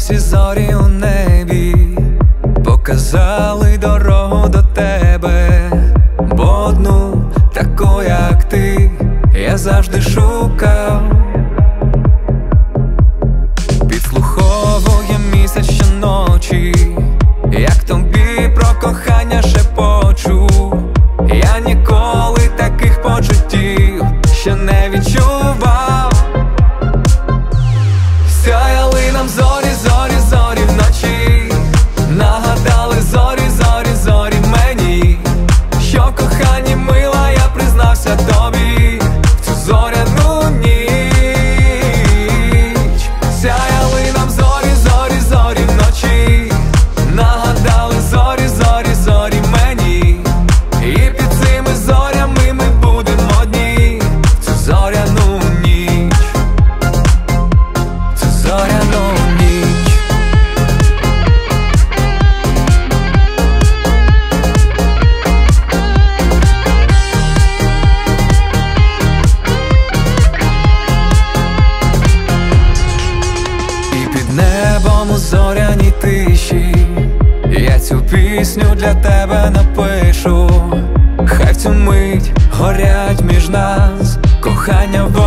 всі зорі у небі показали дорогу до тебе, бо одну таку, як ти, я завжди шукав. Підслуховує місяць щоночі, як тобі про кохання шепочу. Я ніколи таких почуттів ще не відчував. Сяяли нам зорі, зорі, зорі вночі, нагадали зорі, зорі, зорі мені, що кохані мила, я признався тобі в цю зоряну ніч. Сяяли нам зорі, зорі, зорі вночі, нагадали зорі, зорі, зорі мені, і під цими зорями ми будемо одні в цю зоряну ніч, цю зоряну ніч. І під небом у зоряній тиші я цю пісню для тебе напишу. Хай в цю мить горять між нас кохання.